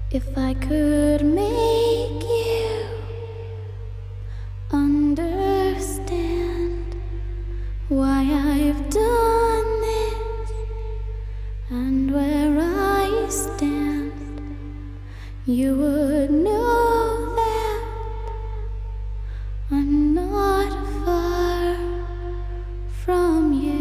If I could make you understand why I've done this and where I stand, you would know that I'm not far from you.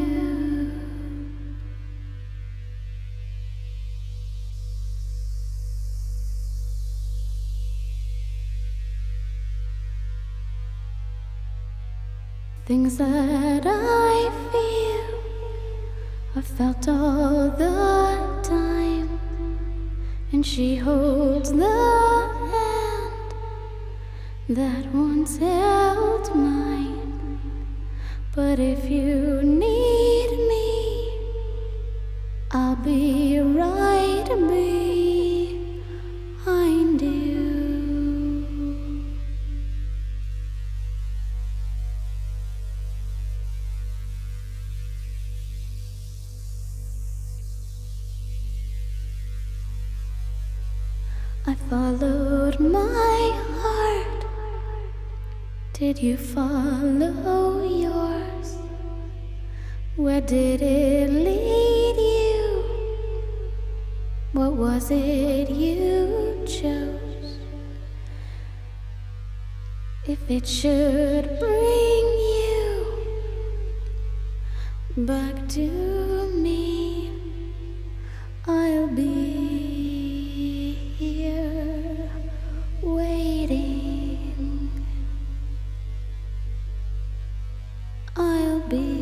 Things that I feel, I felt all the time, and she holds the hand that once held mine. But if you need me, I'll be right behind you. I followed my heart. Did you follow yours? Where did it lead you? What was it you chose? If it should bring you back to me, I'll be here waiting. I'll be